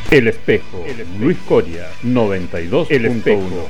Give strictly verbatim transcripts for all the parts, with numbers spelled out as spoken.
El Espejo, El Espejo. Luis Coria, noventa y dos punto uno.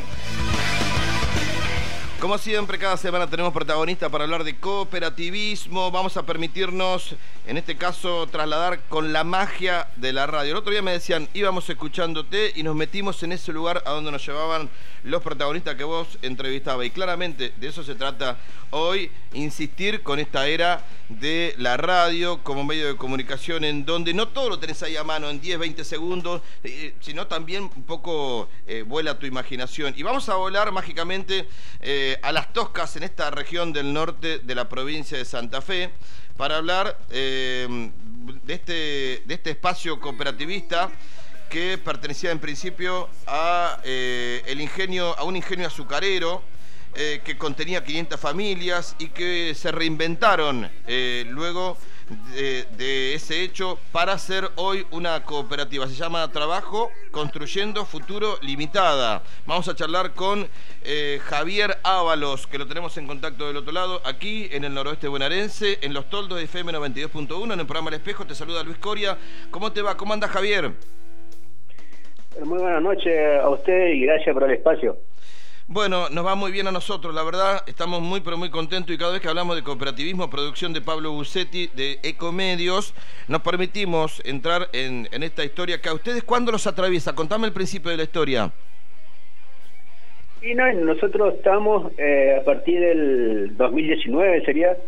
Como siempre, cada semana tenemos protagonistas para hablar de cooperativismo. Vamos a permitirnos, en este caso, trasladar con la magia de la radio. El otro día me decían, íbamos escuchándote y nos metimos en ese lugar a donde nos llevaban los protagonistas que vos entrevistabas. Y claramente de eso se trata hoy, insistir con esta era de la radio como medio de comunicación en donde no todo lo tenés ahí a mano en diez, veinte segundos, eh, sino también un poco eh, vuela tu imaginación. Y vamos a volar mágicamente eh, a Las Toscas, en esta región del norte de la provincia de Santa Fe, para hablar eh, de, este, de este espacio cooperativista que pertenecía en principio a, eh, el ingenio, a un ingenio azucarero eh, que contenía quinientas familias y que se reinventaron eh, luego de, de ese hecho para hacer hoy una cooperativa. Se llama Trabajo Construyendo Futuro Limitada. Vamos a charlar con eh, Javier Ábalos, que lo tenemos en contacto del otro lado, aquí en el noroeste bonaerense, en Los Toldos de F M noventa y dos punto uno, en el programa El Espejo. Te saluda Luis Coria. ¿Cómo te va? ¿Cómo anda, Javier? Muy buenas noches a usted y gracias por el espacio. Bueno, nos va muy bien a nosotros, la verdad, estamos muy pero muy contentos y cada vez que hablamos de cooperativismo, producción de Pablo Busetti de Ecomedios, nos permitimos entrar en, en esta historia que a ustedes, ¿cuándo los atraviesa? Contame el principio de la historia. Y no, nosotros estamos eh, a partir del dos mil diecinueve, sería,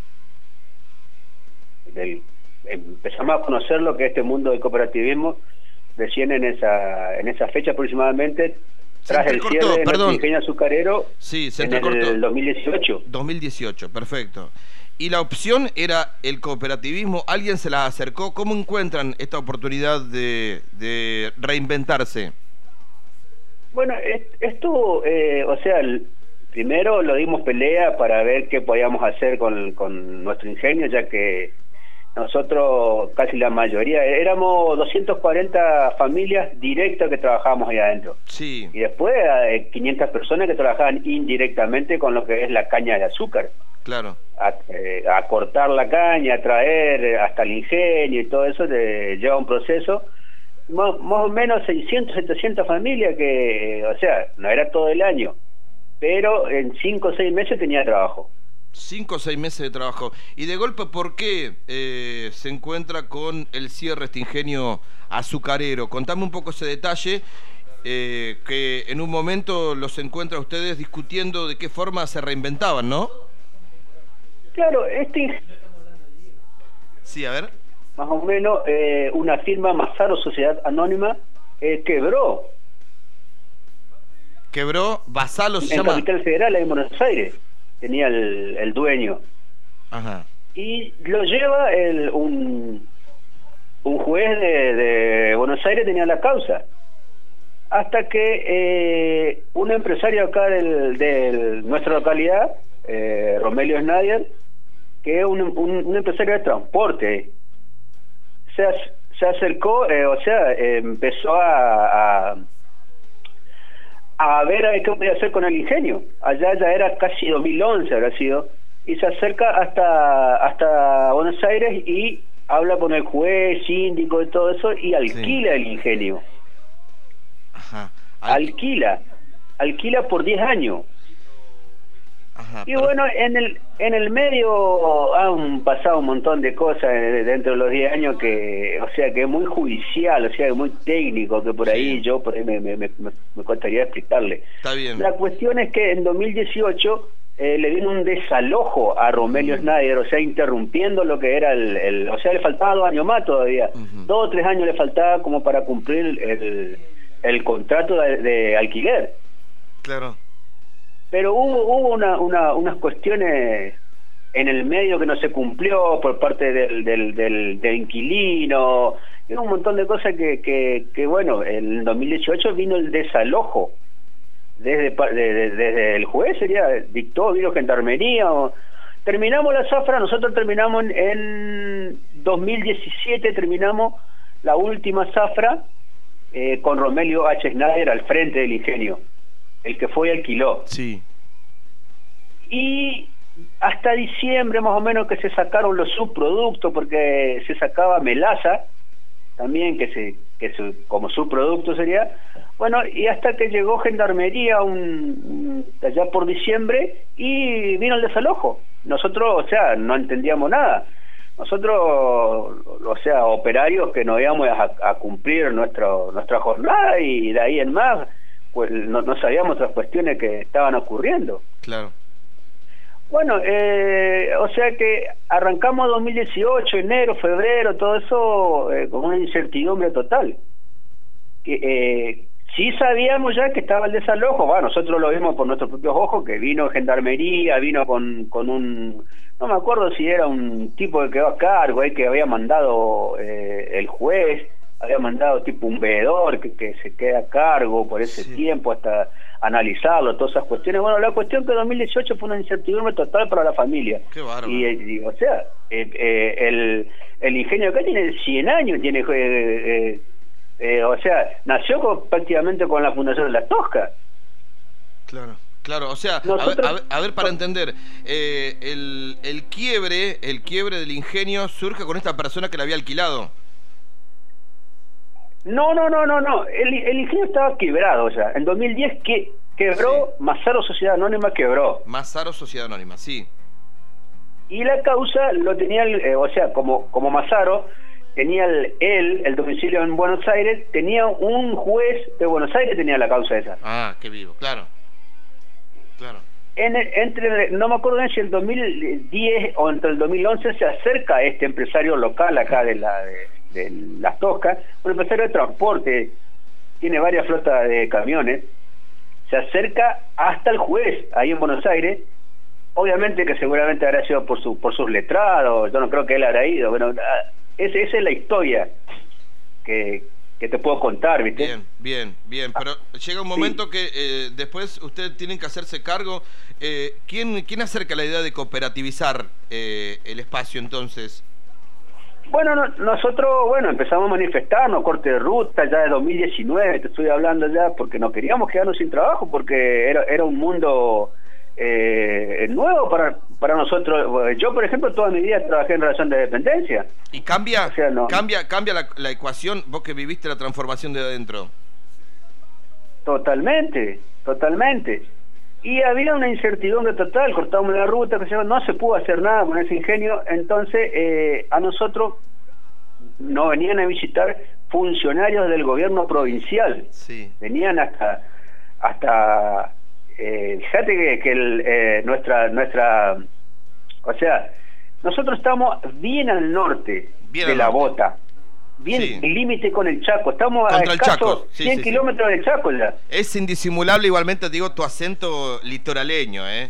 del, empezamos a conocer lo que es este mundo del cooperativismo recién en esa, en esa fecha aproximadamente. Tras el cierre de nuestro ingenio azucarero, sí, se en el dos mil dieciocho. dos mil dieciocho, perfecto. Y la opción era el cooperativismo, ¿alguien se la acercó? ¿Cómo encuentran esta oportunidad de, de reinventarse? Bueno, esto, eh, o sea, el, primero lo dimos pelea para ver qué podíamos hacer con, con nuestro ingenio, ya que nosotros, casi la mayoría, éramos doscientas cuarenta familias directas que trabajábamos ahí adentro. Sí. Y después eh, quinientas personas que trabajaban indirectamente con lo que es la caña de azúcar. Claro. A, eh, a cortar la caña, a traer hasta el ingenio y todo eso, de, lleva un proceso. Más, más o menos seiscientas, setecientas familias que, eh, o sea, no era todo el año, pero en cinco o seis meses tenía trabajo. Cinco o seis meses de trabajo. Y de golpe, ¿por qué eh, se encuentra con el cierre este ingenio azucarero? Contame un poco ese detalle, eh, que en un momento los encuentra ustedes discutiendo de qué forma se reinventaban, ¿no? Claro, este... Sí, a ver. Más o menos, eh, una firma Mazaro Sociedad Anónima eh, quebró. ¿Quebró? ¿Basalo se en llama? En Capital Federal, en Buenos Aires. Tenía el, el dueño. Ajá. Y lo lleva el, un, un juez de, de Buenos Aires, tenía la causa. Hasta que eh, un empresario acá de del, nuestra localidad, eh, Romelio Schneider, que es un, un, un empresario de transporte, se, se acercó, eh, o sea, eh, empezó a... a a ver a ver qué podía hacer con el ingenio. Allá ya era casi dos mil once, habrá sido, y se acerca hasta hasta Buenos Aires y habla con el juez, síndico y todo eso, y alquila sí. el ingenio. Ajá. Al... Alquila, alquila por diez años. Ajá, y pero... bueno, en el en el medio han pasado un montón de cosas dentro de los diez años que, o sea, que es muy judicial, o sea, que muy técnico, que por sí. ahí yo por ahí me, me, me, me costaría explicarle. Está bien. La cuestión es que en dos mil dieciocho eh, le vino un desalojo a Romelio uh-huh. Schneider, o sea, interrumpiendo lo que era el, el... O sea, le faltaba dos años más todavía. Uh-huh. Dos o tres años le faltaba como para cumplir el, el contrato de, de alquiler. Claro. Pero hubo, hubo una, una, unas cuestiones en el medio que no se cumplió por parte del, del, del, del inquilino, y un montón de cosas que, que, que, bueno, en dos mil dieciocho vino el desalojo desde, desde, desde el juez, sería, dictó, vino gendarmería, o, terminamos la zafra, nosotros terminamos en, en dos mil diecisiete, terminamos la última zafra eh, con Romelio H. Schneider al frente del ingenio, el que fue y alquiló. Sí. Y hasta diciembre más o menos que se sacaron los subproductos, porque se sacaba melaza también, que se que su, como su producto sería. Bueno, y hasta que llegó Gendarmería un, un, allá por diciembre y vino el desalojo. Nosotros, o sea, no entendíamos nada. Nosotros, o sea, operarios que nos íbamos a, a cumplir nuestro, nuestra jornada, y de ahí en más, pues no, no sabíamos otras cuestiones que estaban ocurriendo. Claro. Bueno, eh, o sea que arrancamos dos mil dieciocho, enero, febrero, todo eso eh, con una incertidumbre total. Que, eh, sí sabíamos ya que estaba el desalojo. Bueno, nosotros lo vimos por nuestros propios ojos, que vino Gendarmería, vino con, con un... No me acuerdo si era un tipo que quedó a cargo, ahí que había mandado eh, el juez, había mandado tipo un veedor que, que se queda a cargo por ese sí. tiempo hasta analizarlo, todas esas cuestiones. Bueno, la cuestión que dos mil dieciocho fue una incertidumbre total para la familia. Qué bárbaro. Y, y o sea, eh, eh, el, el ingenio acá tiene cien años, tiene... Eh, eh, eh, o sea, nació con, prácticamente con la fundación de La Tosca. Claro. Claro, o sea, Nosotros, a, ver, a ver, para entender, eh, el, el quiebre, el quiebre del ingenio surge con esta persona que la había alquilado. No, no, no, no, no. El, el ingenio estaba quebrado ya. En dos mil diez que, quebró, sí. Mazaro Sociedad Anónima quebró. Mazaro Sociedad Anónima, sí. Y la causa lo tenía, el, eh, o sea, como, como Mazaro tenía el, él, el domicilio en Buenos Aires, tenía un juez de Buenos Aires, tenía la causa esa. Ah, qué vivo, claro. Claro. En, entre, no me acuerdo si el dos mil diez o entre el dos mil once se acerca a este empresario local acá de, la, de, de Las Toscas, un empresario de transporte, tiene varias flotas de camiones, se acerca hasta el juez ahí en Buenos Aires, obviamente que seguramente habrá sido por su por sus letrados, yo no creo que él habrá ido, bueno, esa, esa es la historia que que te puedo contar, ¿viste? Bien, bien, bien, pero ah, llega un momento sí. que eh, después ustedes tienen que hacerse cargo. Eh, ¿quién, ¿Quién acerca la idea de cooperativizar eh, el espacio entonces? Bueno, no, nosotros, bueno, empezamos a manifestarnos, corte de ruta, ya de dos mil diecinueve, te estoy hablando ya, porque no queríamos quedarnos sin trabajo, porque era, era un mundo eh, nuevo para, para nosotros. Yo, por ejemplo, toda mi vida trabajé en relación de dependencia. ¿Y cambia, o sea, no. cambia, cambia la, la ecuación, vos que viviste la transformación de adentro? Totalmente, totalmente. Y había una incertidumbre total, cortábamos la ruta, que se, no se pudo hacer nada con ese ingenio, entonces eh, a nosotros nos venían a visitar funcionarios del gobierno provincial. Sí. Venían hasta... hasta eh, fíjate que, que el, eh, nuestra... nuestra o sea... Nosotros estamos bien al norte bien de la norte. Bota, bien sí. límite con el Chaco, estamos Contra a escasos sí, cien sí, kilómetros sí. del Chaco ya. Es indisimulable igualmente, digo, tu acento litoraleño, ¿eh?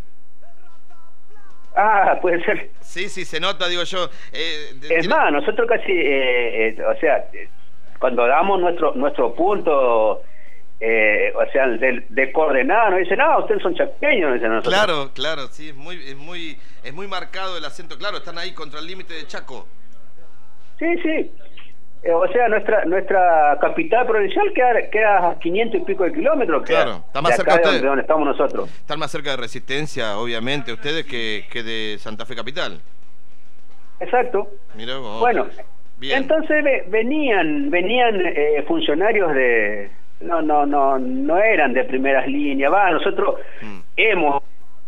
Ah, puede ser. Sí, sí, se nota, digo yo. Eh, es tiene... más, nosotros casi, eh, eh, o sea, cuando damos nuestro nuestro punto... Eh, o sea, de, de coordenada, nos dicen, ah, ustedes son chaqueños, dicen nosotros. Claro, claro, sí, es muy, es muy, es muy marcado el acento, claro, están ahí contra el límite de Chaco. Sí, sí, eh, o sea, nuestra nuestra capital provincial queda, queda a quinientos y pico de kilómetros. Claro, está más cerca de ustedes, donde, donde estamos nosotros. Están más cerca de Resistencia, obviamente, ustedes que, que de Santa Fe Capital. Exacto. Mirá vos. Bueno, bien. Entonces venían, venían eh, funcionarios de... No, no, no, no eran de primeras líneas. Va, nosotros mm. hemos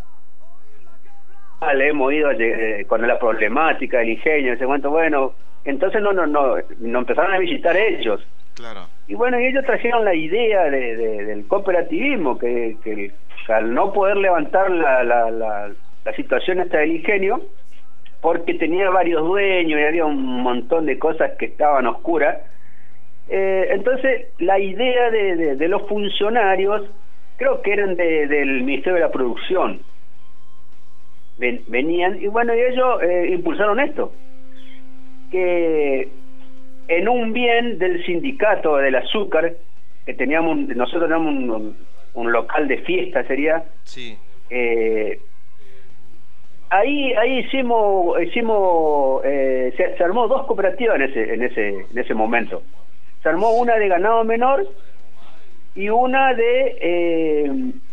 le hemos ido eh, con la problemática del ingenio, ese cuento, bueno, entonces no, no, no, nos empezaron a visitar ellos. Claro. Y bueno, y ellos trajeron la idea de, de, del cooperativismo, que, que al no poder levantar la, la, la, la situación esta del ingenio, porque tenía varios dueños y había un montón de cosas que estaban oscuras. Eh, entonces, la idea de, de, de los funcionarios, creo que eran de, del Ministerio de la Producción, Ven, venían, y bueno, y ellos eh, impulsaron esto, que en un bien del sindicato del azúcar, que teníamos, nosotros teníamos un, un local de fiesta, sería, sí. eh, ahí ahí hicimos, hicimos eh, se, se armó dos cooperativas en ese, en ese, en ese momento. Se armó una de ganado menor y una de eh,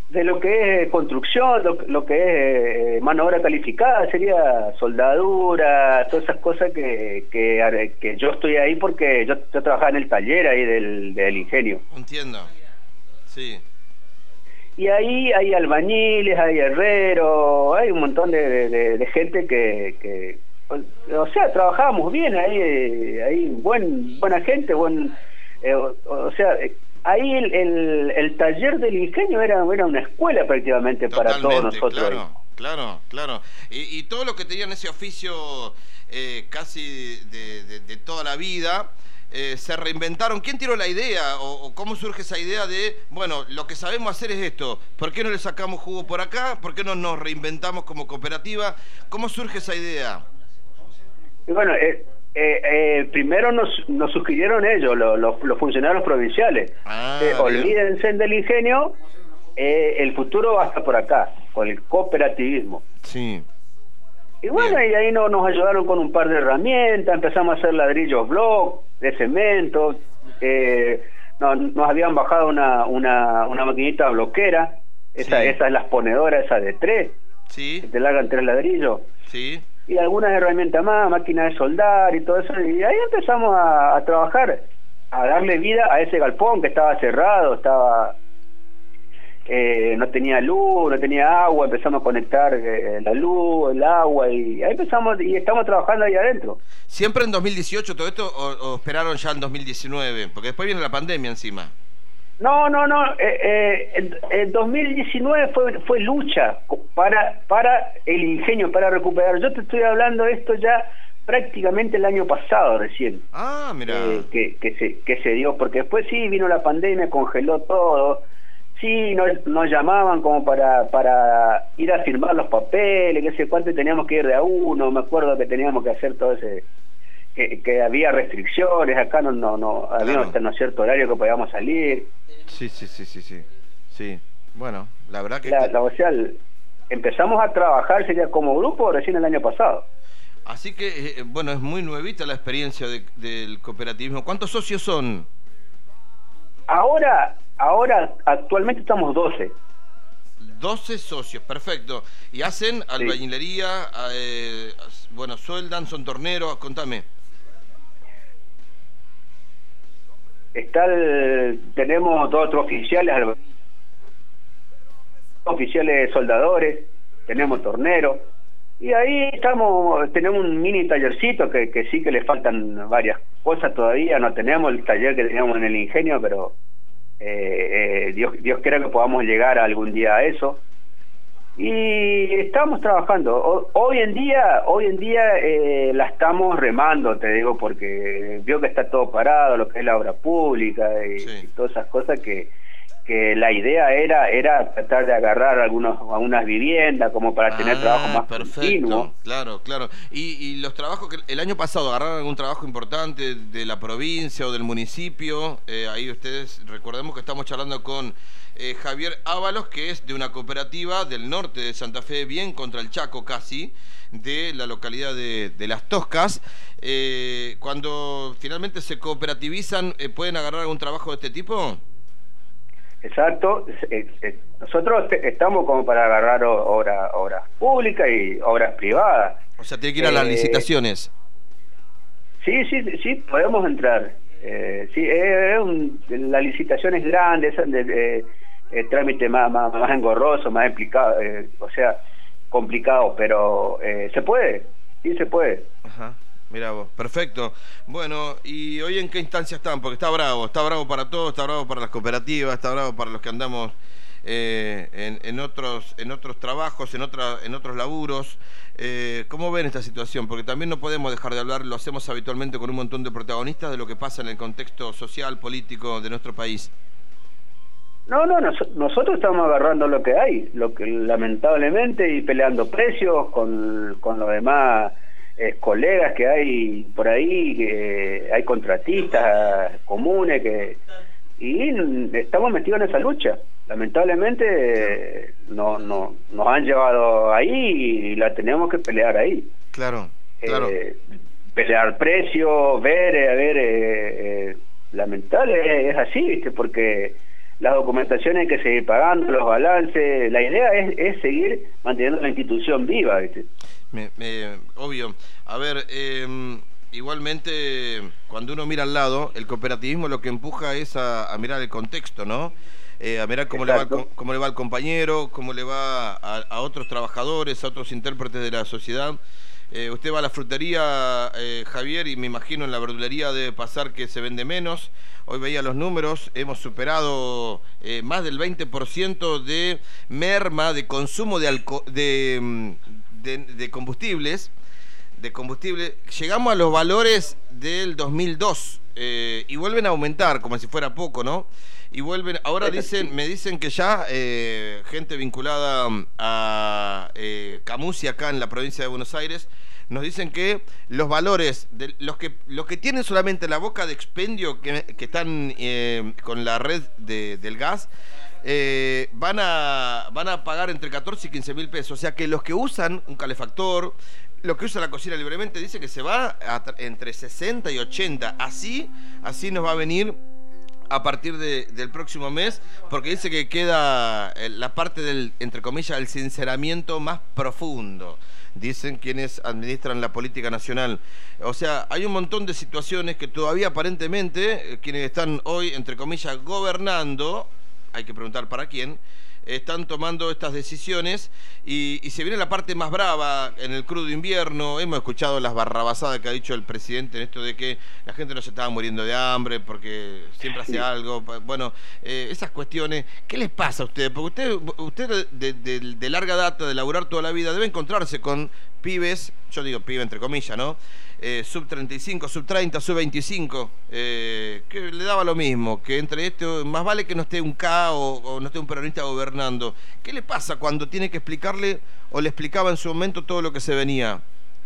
de lo que es construcción, lo, lo que es eh, mano de obra calificada, sería soldadura, todas esas cosas que, que, que yo estoy ahí porque yo, yo trabajaba en el taller ahí del, del ingenio. Entiendo, sí. Y ahí hay albañiles, hay herreros, hay un montón de, de, de gente que, que, o sea, trabajábamos bien ahí, ahí buen, buena gente, buen, eh, o, o sea... Ahí el, el, el taller del ingenio era, era una escuela prácticamente. Totalmente, para todos nosotros. Claro, claro, claro. Y, y todo lo que tenían ese oficio eh, casi de, de, de toda la vida, eh, se reinventaron. ¿Quién tiró la idea o, o cómo surge esa idea de, bueno, lo que sabemos hacer es esto, ¿por qué no le sacamos jugo por acá? ¿Por qué no nos reinventamos como cooperativa? ¿Cómo surge esa idea? Y bueno, eh, Eh, eh, primero nos, nos sugirieron ellos, los, los, los funcionarios provinciales. Ah, eh, olvídense del ingenio, eh, el futuro va a estar por acá, con el cooperativismo. Sí. Y bueno, bien. Y ahí no, nos ayudaron con un par de herramientas, empezamos a hacer ladrillos block, de cemento, eh, no, nos habían bajado una, una, una maquinita bloquera, esa, sí. esa es la exponedora, esa de tres, sí. que te largan tres ladrillos. Sí. Y algunas herramientas más, máquinas de soldar y todo eso, y ahí empezamos a, a trabajar, a darle vida a ese galpón que estaba cerrado, estaba eh, no tenía luz, no tenía agua, empezamos a conectar eh, la luz, el agua, y ahí empezamos, y estamos trabajando ahí adentro. ¿Siempre en dos mil dieciocho todo esto o, o esperaron ya en dos mil diecinueve? Porque después viene la pandemia encima. No, no, no, eh, eh, en, en dos mil diecinueve fue fue lucha para para el ingenio, para recuperar. Yo te estoy hablando de esto ya prácticamente el año pasado recién. Ah, mira. Eh, que, que, se, que se dio, porque después sí vino la pandemia, congeló todo. Sí, nos, nos llamaban como para para ir a firmar los papeles, que sé cuánto, teníamos que ir de a uno, me acuerdo que teníamos que hacer todo ese... Que, que había restricciones, acá no no no había claro. un cierto horario que podíamos salir. Sí, sí, sí, sí, sí. Sí, bueno, la verdad que... La, este... la, o sea, el, empezamos a trabajar, sería como grupo, recién el año pasado. Así que, eh, bueno, es muy nuevita la experiencia de, del cooperativismo. ¿Cuántos socios son? Ahora, ahora actualmente estamos doce. doce socios, perfecto. ¿Y hacen albañilería? Eh, bueno, sueldan, son torneros, contame. Está el, tenemos dos otros oficiales, oficiales soldadores, tenemos torneros, y ahí estamos, tenemos un mini tallercito que, que sí que le faltan varias cosas todavía, no tenemos el taller que teníamos en el ingenio, pero eh, eh, Dios, Dios quiera que podamos llegar algún día a eso. Y estamos trabajando. O, hoy en día, hoy en día eh, la estamos remando, te digo, porque veo que está todo parado, lo que es la obra pública y, sí. y todas esas cosas que, que la idea era era tratar de agarrar algunos algunas viviendas como para ah, tener trabajo más perfecto. Continuo. Claro, claro. Y, y los trabajos que el año pasado agarraron algún trabajo importante de la provincia o del municipio, eh, ahí ustedes recordemos que estamos charlando con Eh, Javier Ábalos, que es de una cooperativa del norte de Santa Fe, bien contra el Chaco casi, de la localidad de, de Las Toscas. Eh, cuando finalmente se cooperativizan, eh, ¿pueden agarrar algún trabajo de este tipo? Exacto. Eh, eh, nosotros estamos como para agarrar obras obras públicas y obras privadas. O sea, tiene que ir a las eh, licitaciones. Sí, sí, sí, podemos entrar. Eh, sí, es un, la licitación es grande, es de, de, el trámite más, más, más engorroso, más implicado, eh, o sea, complicado, pero eh, se puede, sí se puede. Ajá, mira vos, perfecto. Bueno, ¿y hoy en qué instancia están? Porque está bravo, está bravo para todos, está bravo para las cooperativas, está bravo para los que andamos eh, en, en otros en otros trabajos, en, otra, en otros laburos. Eh, ¿Cómo ven esta situación? Porque también no podemos dejar de hablar, lo hacemos habitualmente con un montón de protagonistas, de lo que pasa en el contexto social, político de nuestro país. No, no, nos, nosotros estamos agarrando lo que hay, lo que lamentablemente, y peleando precios con, con los demás eh, colegas que hay por ahí, que hay contratistas comunes, que y estamos metidos en esa lucha. Lamentablemente no, no nos han llevado ahí y la tenemos que pelear ahí. Claro, claro. Eh, pelear precios, ver, a ver, eh, eh, lamentable es así, ¿viste? Porque las documentaciones hay que seguir pagando, los balances. La idea es, es seguir manteniendo la institución viva, ¿viste? Me, me, obvio. A ver, eh, igualmente, cuando uno mira al lado, el cooperativismo lo que empuja es a, a mirar el contexto, ¿no? Eh, a mirar cómo le, va el, cómo le va al compañero, cómo le va a, a otros trabajadores, a otros intérpretes de la sociedad. Eh, usted va a la frutería, eh, Javier, y me imagino en la verdulería debe pasar que se vende menos. Hoy veía los números, hemos superado eh, más del veinte por ciento de merma, de consumo de, alco de, de, de combustibles. de combustible. Llegamos a los valores del dos mil dos eh, y vuelven a aumentar, como si fuera poco, ¿no? Y vuelven, ahora dicen, me dicen que ya eh, gente vinculada a eh, Camusi acá en la provincia de Buenos Aires, nos dicen que los valores, de los que los que tienen solamente la boca de expendio, que, que están eh, con la red de, del gas, eh, van a van a pagar entre catorce y quince mil pesos. O sea que los que usan un calefactor, los que usan la cocina libremente, dice que se va a entre sesenta y ochenta. Así, así nos va a venir a partir de, del próximo mes, porque dice que queda la parte del, entre comillas, el sinceramiento más profundo, dicen quienes administran la política nacional. O sea, hay un montón de situaciones que todavía aparentemente, quienes están hoy, entre comillas, gobernando, hay que preguntar para quién, están tomando estas decisiones y, y se viene la parte más brava en el crudo invierno. Hemos escuchado las barrabasadas que ha dicho el presidente en esto de que la gente no se estaba muriendo de hambre porque siempre hace algo. Bueno, eh, esas cuestiones, ¿qué les pasa a ustedes? Porque usted, usted de, de, de larga data, de laburar toda la vida, debe encontrarse con pibes, yo digo pibe entre comillas, ¿no? Eh, sub treinta y cinco, sub treinta, sub veinticinco, eh, que le daba lo mismo, que entre esto, más vale que no esté un K o, o no esté un peronista gobernando. ¿Qué le pasa cuando tiene que explicarle o le explicaba en su momento todo lo que se venía?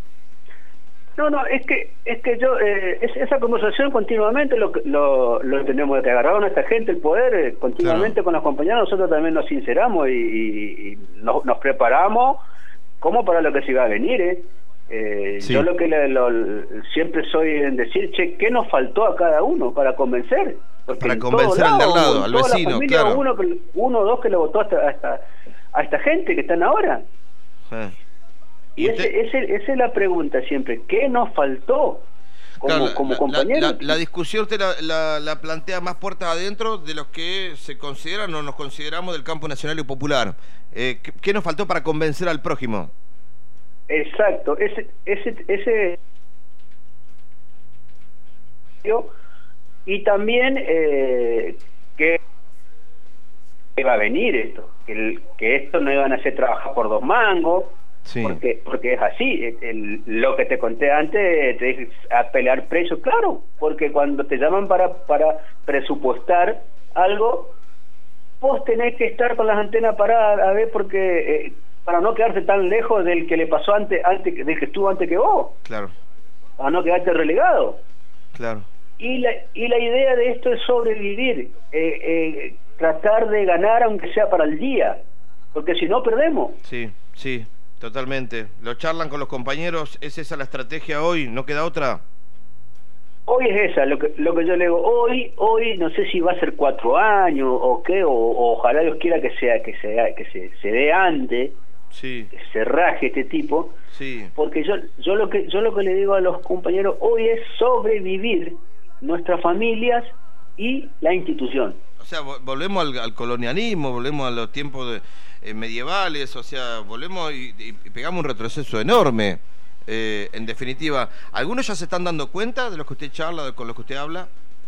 No, no, es que es que yo, eh, es, esa conversación continuamente lo, lo, lo tenemos que agarrar a esta gente, el poder, eh, continuamente claro. Con los compañeros nosotros también nos sinceramos y, y, y nos, nos preparamos como para lo que se iba a venir, ¿eh? Eh, sí. Yo lo que le, lo, siempre soy en decir, che, ¿qué nos faltó a cada uno para convencer? Porque para convencer al de al lado, al vecino, familia, claro. Uno, uno o dos que le votó hasta, hasta, a esta gente que están ahora. Eh. Y ese, ese, esa es la pregunta siempre, ¿qué nos faltó como, claro, como la, compañeros? La, la, la discusión usted la, la, la plantea más puertas adentro de los que se consideran o nos consideramos del campo nacional y popular. Eh, ¿qué, ¿Qué nos faltó para convencer al prójimo? Exacto, ese, ese, ese y también eh, que va a venir esto, que, el, que esto no iban a hacer trabajar por dos mangos, sí. porque porque es así, el, lo que te conté antes, te dije a pelear precios, claro, porque cuando te llaman para, para presupuestar algo, vos tenés que estar con las antenas paradas a ver porque... Eh, para no quedarte tan lejos del que le pasó antes, antes del que estuvo antes que vos. Claro. Para no quedarte relegado. Claro. Y la, y la idea de esto es sobrevivir, eh, eh, tratar de ganar aunque sea para el día, porque si no perdemos. Sí, sí, totalmente. Lo charlan con los compañeros, ¿es esa la estrategia hoy? ¿No queda otra? Hoy es esa, lo que, lo que yo le digo, hoy, hoy no sé si va a ser cuatro años o qué, o, o ojalá Dios quiera que sea, que sea, que se, se dé antes. Sí. Que se raje este tipo, sí. Porque yo yo lo que yo lo que le digo a los compañeros hoy es sobrevivir nuestras familias y la institución. O sea, volvemos al, al colonialismo, volvemos a los tiempos de, eh, medievales, o sea, volvemos y, y pegamos un retroceso enorme. Eh, en definitiva, ¿algunos ya se están dando cuenta de lo que usted charla, de con lo que usted habla?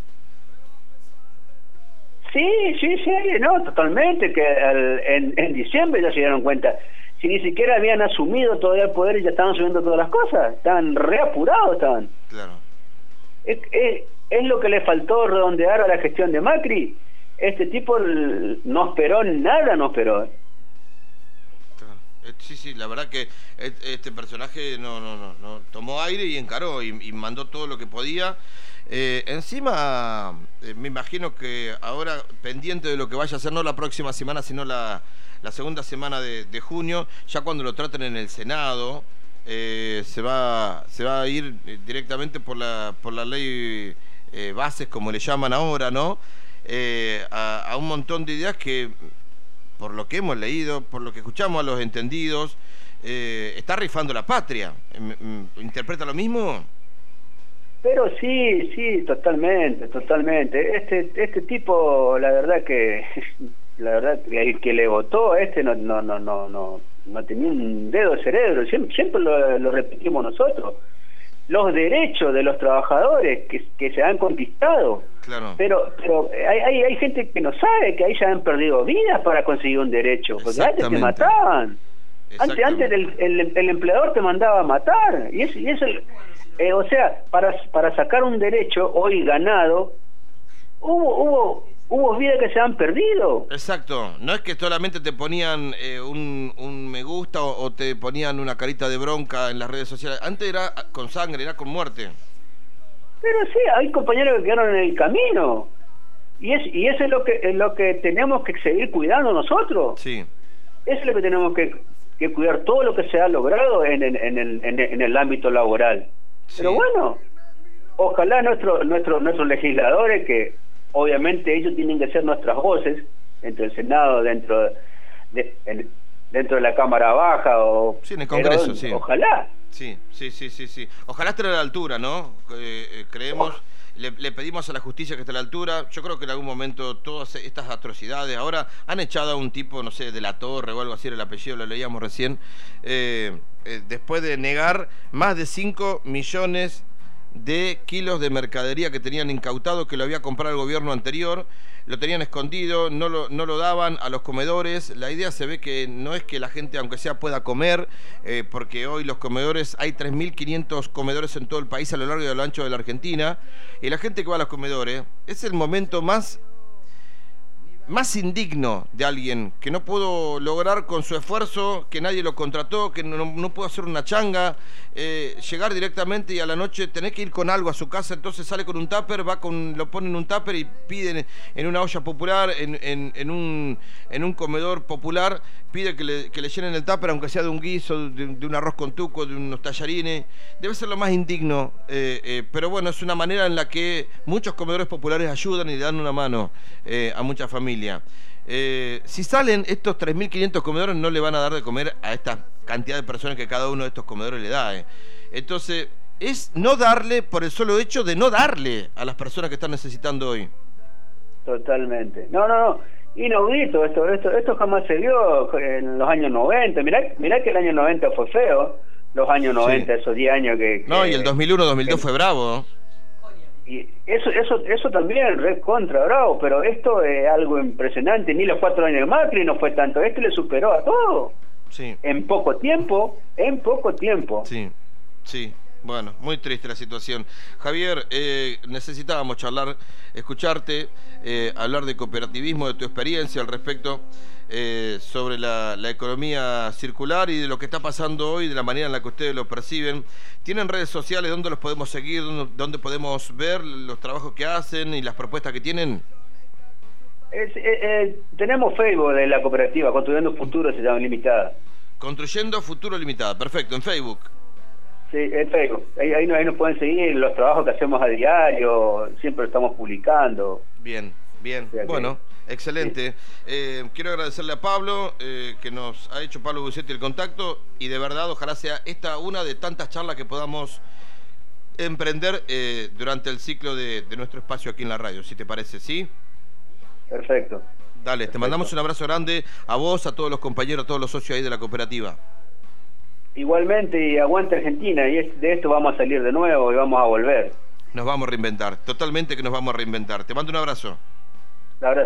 Sí, sí, sí, no, totalmente, que al, en, en diciembre ya se dieron cuenta. Si ni siquiera habían asumido todavía el poder y ya estaban subiendo todas las cosas, estaban reapurados, estaban. Claro. Es, es, es lo que le faltó redondear a la gestión de Macri. Este tipo no esperó nada, no esperó. Claro. Sí, sí, la verdad que este personaje no, no, no, no tomó aire y encaró y, y mandó todo lo que podía. Eh, encima, eh, me imagino que ahora, pendiente de lo que vaya a hacer, no la próxima semana, sino la, la segunda semana de, de junio, ya cuando lo traten en el Senado, eh, se va se va a ir directamente por la por la ley eh, bases, como le llaman ahora, ¿no? eh, a, a un montón de ideas que, por lo que hemos leído, por lo que escuchamos a los entendidos, eh, está rifando la patria. ¿Interpreta lo mismo? Pero sí, sí, totalmente, totalmente. Este este tipo, la verdad que la verdad que el que le votó a este no no no no no, no tenía un dedo de cerebro. Siempre, siempre lo, lo repetimos nosotros. Los derechos de los trabajadores que, que se han conquistado. Claro. Pero pero hay, hay hay gente que no sabe que ahí se han perdido vidas para conseguir un derecho, porque antes te mataban. Antes antes el, el, el empleador te mandaba a matar y es y es el Eh, o sea, para para sacar un derecho hoy ganado, hubo hubo hubo vidas que se han perdido. Exacto, no es que solamente te ponían eh, un, un me gusta o, o te ponían una carita de bronca en las redes sociales. Antes era con sangre, era con muerte. Pero sí, hay compañeros que quedaron en el camino. Y es y eso es lo que es lo que tenemos que seguir cuidando nosotros. Sí. Eso es lo que tenemos que, que cuidar, todo lo que se ha logrado en, en, en, el, en, el, en el ámbito laboral. Sí. Pero bueno, ojalá nuestro, nuestro, nuestros legisladores, que obviamente ellos tienen que ser nuestras voces, dentro del Senado, dentro de, en, dentro de la Cámara Baja, o sí, en el Congreso, pero, sí. Ojalá. Sí, sí, sí, sí, sí. Ojalá esté a la altura, ¿no? Eh, eh, creemos, oh. le, le pedimos a la justicia que esté a la altura. Yo creo que en algún momento todas estas atrocidades, ahora han echado a un tipo, no sé, de la Torre o algo así, el apellido lo leíamos recién, eh, eh, después de negar más de cinco millones de kilos de mercadería que tenían incautado, que lo había comprado el gobierno anterior, lo tenían escondido, no lo, no lo daban a los comedores. La idea se ve que no es que la gente, aunque sea, pueda comer, eh, porque hoy los comedores, hay tres mil quinientos comedores en todo el país a lo largo y a lo ancho de la Argentina, y la gente que va a los comedores, es el momento más... más indigno de alguien que no pudo lograr con su esfuerzo, que nadie lo contrató, que no, no pudo hacer una changa, eh, llegar directamente y a la noche tener que ir con algo a su casa, entonces sale con un tupper, va con, lo pone en un tupper y piden en una olla popular, en, en, en, un, en un comedor popular, pide que le, que le llenen el tupper, aunque sea de un guiso, de, de un arroz con tuco, de unos tallarines. Debe ser lo más indigno, eh, eh, pero bueno, es una manera en la que muchos comedores populares ayudan y le dan una mano eh, a muchas familias. Eh, si salen estos tres mil quinientos comedores, no le van a dar de comer a esta cantidad de personas que cada uno de estos comedores le da. Eh. Entonces, es no darle por el solo hecho de no darle a las personas que están necesitando hoy. Totalmente. No, no, no. Inaudito, esto, esto, esto jamás se vio en los años noventa. Mirá, mirá que el año noventa fue feo. Los años noventa, sí. Esos diez años que, que... No, y el dos mil uno, dos mil dos que, fue bravo. Y eso eso eso también red contra bravo, pero esto es algo impresionante. Ni los cuatro años de Macri no fue tanto, este le superó a todo. Sí. En poco tiempo, en poco tiempo. Sí, sí. Bueno, muy triste la situación. Javier, eh, necesitábamos charlar, escucharte, eh, hablar de cooperativismo, de tu experiencia al respecto, eh, sobre la, la economía circular y de lo que está pasando hoy, de la manera en la que ustedes lo perciben. ¿Tienen redes sociales donde los podemos seguir, donde podemos ver los trabajos que hacen y las propuestas que tienen? Es, eh, eh, tenemos Facebook de la cooperativa, Construyendo Futuro se llama Limitada. Construyendo Futuro Limitada, perfecto, en Facebook. Sí, en Facebook. Ahí, ahí, ahí nos pueden seguir los trabajos que hacemos a diario, siempre estamos publicando. Bien, bien. O sea bueno, que, excelente. Sí. Eh, quiero agradecerle a Pablo, eh, que nos ha hecho Pablo Bucetti el contacto, y de verdad ojalá sea esta una de tantas charlas que podamos emprender eh, durante el ciclo de, de nuestro espacio aquí en la radio, si te parece, ¿sí? Perfecto. Dale, Perfecto. Te mandamos un abrazo grande a vos, a todos los compañeros, a todos los socios ahí de la cooperativa. Igualmente, y aguante Argentina, y de esto vamos a salir de nuevo y vamos a volver. Nos vamos a reinventar, totalmente que nos vamos a reinventar. Te mando un abrazo. Un abrazo.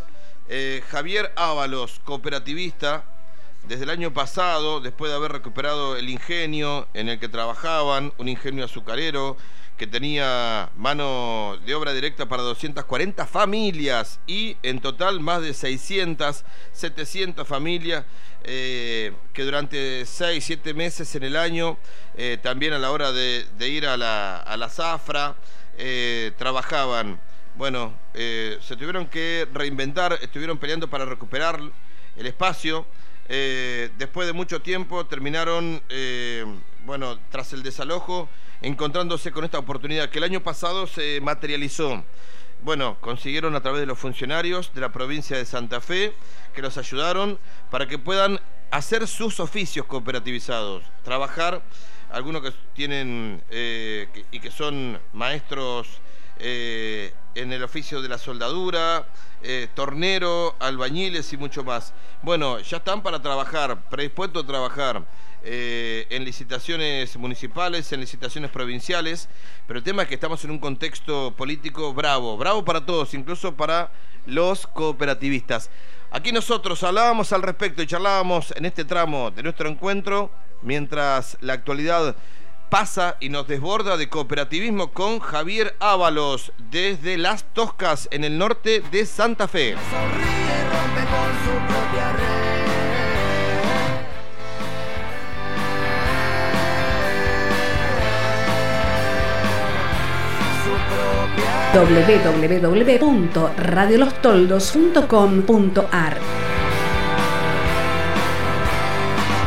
Eh, Javier Ábalos, cooperativista, desde el año pasado, después de haber recuperado el ingenio en el que trabajaban, un ingenio azucarero que tenía mano de obra directa para doscientas cuarenta familias y en total más de seiscientas, setecientas familias eh, que durante seis, siete meses en el año, eh, también a la hora de, de ir a la, a la zafra, eh, trabajaban. Bueno, eh, se tuvieron que reinventar, estuvieron peleando para recuperar el espacio. Eh, después de mucho tiempo terminaron, eh, bueno, tras el desalojo, encontrándose con esta oportunidad que el año pasado se materializó. bueno, consiguieron a través de los funcionarios de la provincia de Santa Fe, que los ayudaron para que puedan hacer sus oficios cooperativizados, trabajar, algunos que tienen eh, que, y que son maestros eh, en el oficio de la soldadura, eh, tornero, albañiles y mucho más. Bueno, ya están para trabajar, predispuestos a trabajar eh, en licitaciones municipales, en licitaciones provinciales, pero el tema es que estamos en un contexto político bravo, bravo para todos, incluso para los cooperativistas. Aquí nosotros hablábamos al respecto y charlábamos en este tramo de nuestro encuentro, mientras la actualidad pasa y nos desborda de cooperativismo, con Javier Ábalos desde Las Toscas, en el norte de Santa Fe. Sonríe, rompe con su propia red. doble u doble u doble u punto radio los toldos punto com punto a r